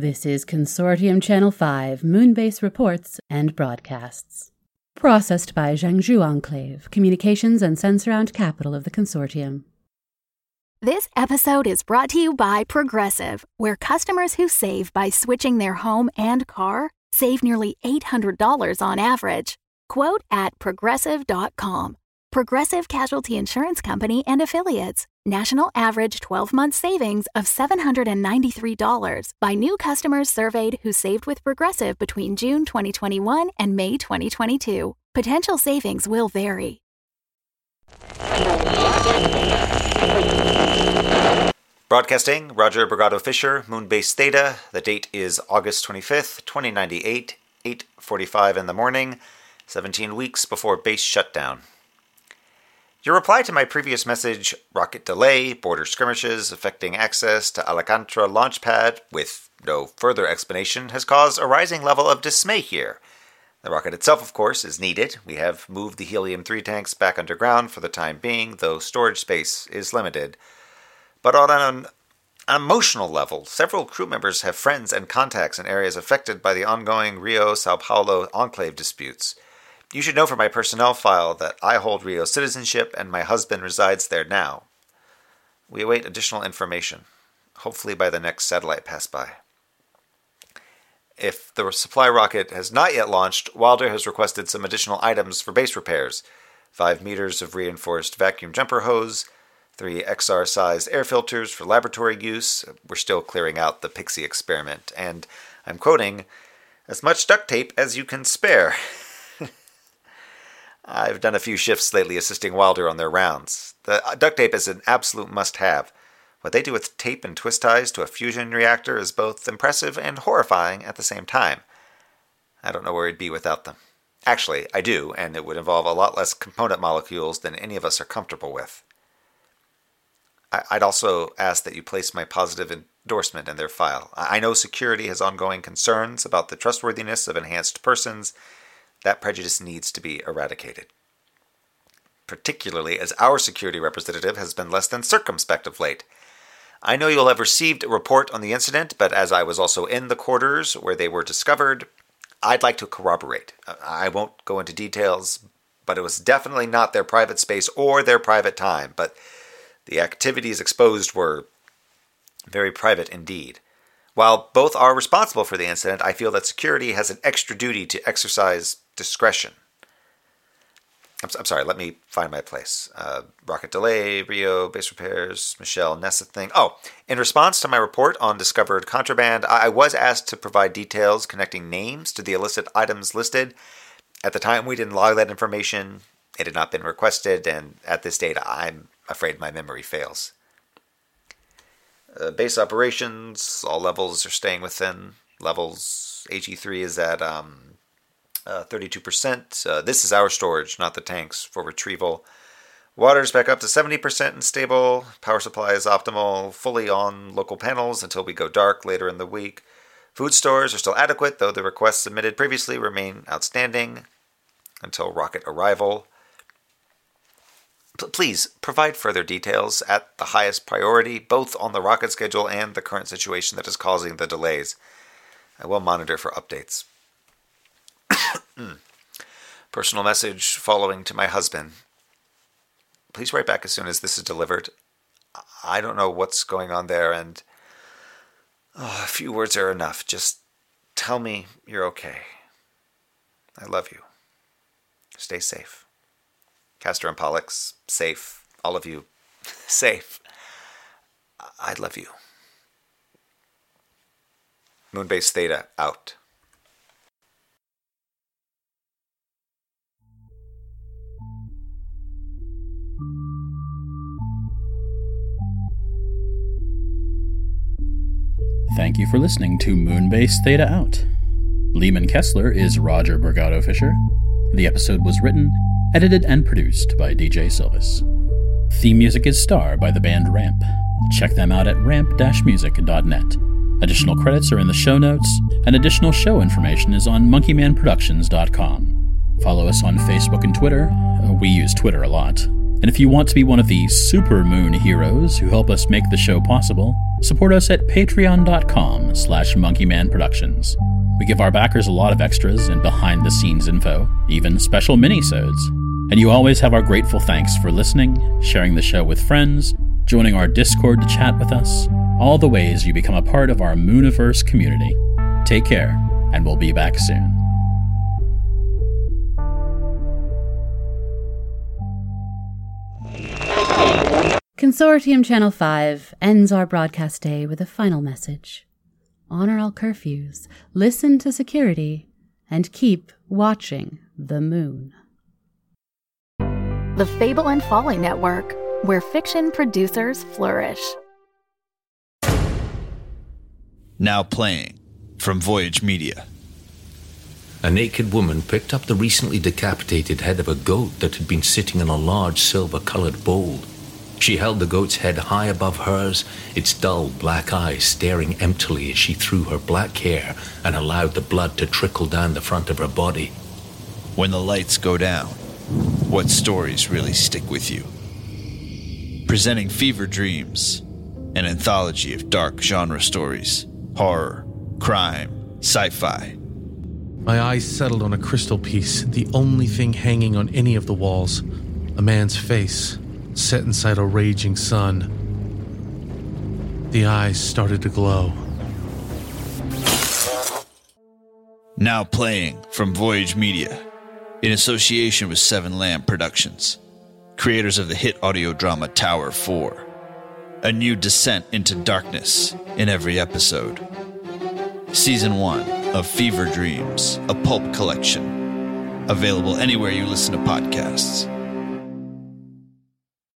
This is Consortium Channel 5, Moonbase Reports and Broadcasts. Processed by Jiangzhou Enclave, Communications and Sense-Around Capital of the Consortium. This episode is brought to you by Progressive, where customers who save by switching their home and car save nearly $800 on average. Quote at Progressive.com. Progressive Casualty Insurance Company and Affiliates. National average 12-month savings of $793 by new customers surveyed who saved with Progressive between June 2021 and May 2022. Potential savings will vary. Broadcasting, Roger Brigado Fisher, Moonbase Theta. The date is August 25th, 2098, 8:45 in the morning, 17 weeks before base shutdown. Your reply to my previous message, rocket delay, border skirmishes affecting access to Alcantara launchpad, with no further explanation, has caused a rising level of dismay here. The rocket itself, of course, is needed. We have moved the helium-3 tanks back underground for the time being, though storage space is limited. But on an emotional level, several crew members have friends and contacts in areas affected by the ongoing Rio-Sao Paulo enclave disputes. You should know from my personnel file that I hold Rio citizenship and my husband resides there now. We await additional information, hopefully by the next satellite pass-by. If the supply rocket has not yet launched, Wilder has requested some additional items for base repairs. 5 meters of reinforced vacuum jumper hose, 3 XR-sized air filters for laboratory use. We're still clearing out the Pixie experiment. And, I'm quoting, as much duct tape as you can spare. I've done a few shifts lately assisting Wilder on their rounds. The duct tape is an absolute must-have. What they do with tape and twist ties to a fusion reactor is both impressive and horrifying at the same time. I don't know where he'd be without them. Actually, I do, and it would involve a lot less component molecules than any of us are comfortable with. I'd also ask that you place my positive endorsement in their file. I know security has ongoing concerns about the trustworthiness of enhanced persons. That prejudice needs to be eradicated. Particularly as our security representative has been less than circumspect of late. I know you'll have received a report on the incident, but as I was also in the quarters where they were discovered, I'd like to corroborate. I won't go into details, but it was definitely not their private space or their private time, but the activities exposed were very private indeed. While both are responsible for the incident, I feel that security has an extra duty to exercise discretion. I'm sorry, let me find my place. Rocket delay, Rio, base repairs, Michelle, Nessa thing. Oh, in response to my report on discovered contraband, I was asked to provide details connecting names to the illicit items listed. At the time, we didn't log that information. It had not been requested, and at this date, I'm afraid my memory fails. Base operations, all levels are staying within levels. AG3 is at 32%. This is our storage, not the tanks, for retrieval. Water's back up to 70% and stable. Power supply is optimal, fully on local panels until we go dark later in the week. Food stores are still adequate, though the requests submitted previously remain outstanding until rocket arrival. Please provide further details at the highest priority, both on the rocket schedule and the current situation that is causing the delays. I will monitor for updates. Personal message following to my husband. Please write back as soon as this is delivered. I don't know what's going on there, and a few words are enough. Just tell me you're okay. I love you. Stay safe. Castor and Pollux, safe. All of you, safe. I love you. Moonbase Theta, out. Thank you for listening to Moonbase Theta Out. Lehman Kessler is Roger Brigado Fisher. The episode was written, edited, and produced by DJ Silvis. Theme music is Star by the band Ramp. Check them out at ramp-music.net. Additional credits are in the show notes, and additional show information is on monkeymanproductions.com. Follow us on Facebook and Twitter. We use Twitter a lot. And if you want to be one of the super moon heroes who help us make the show possible, support us at patreon.com/monkeymanproductions. We give our backers a lot of extras and behind-the-scenes info, even special mini-sodes. And you always have our grateful thanks for listening, sharing the show with friends, joining our Discord to chat with us, all the ways you become a part of our Mooniverse community. Take care, and we'll be back soon. Consortium Channel 5 ends our broadcast day with a final message. Honor all curfews, listen to security, and keep watching the moon. The Fable and Folly Network, where fiction producers flourish. Now playing from Voyage Media. A naked woman picked up the recently decapitated head of a goat that had been sitting in a large silver-colored bowl. She held the goat's head high above hers, its dull black eyes staring emptily as she threw her black hair and allowed the blood to trickle down the front of her body. When the lights go down, what stories really stick with you? Presenting Fever Dreams, an anthology of dark genre stories, horror, crime, sci-fi. My eyes settled on a crystal piece, the only thing hanging on any of the walls. A man's face, set inside a raging sun. The eyes started to glow. Now playing from Voyage Media, in association with Seven Lamb Productions, creators of the hit audio drama Tower 4. A new descent into darkness in every episode. Season 1 of Fever Dreams, a pulp collection. Available anywhere you listen to podcasts.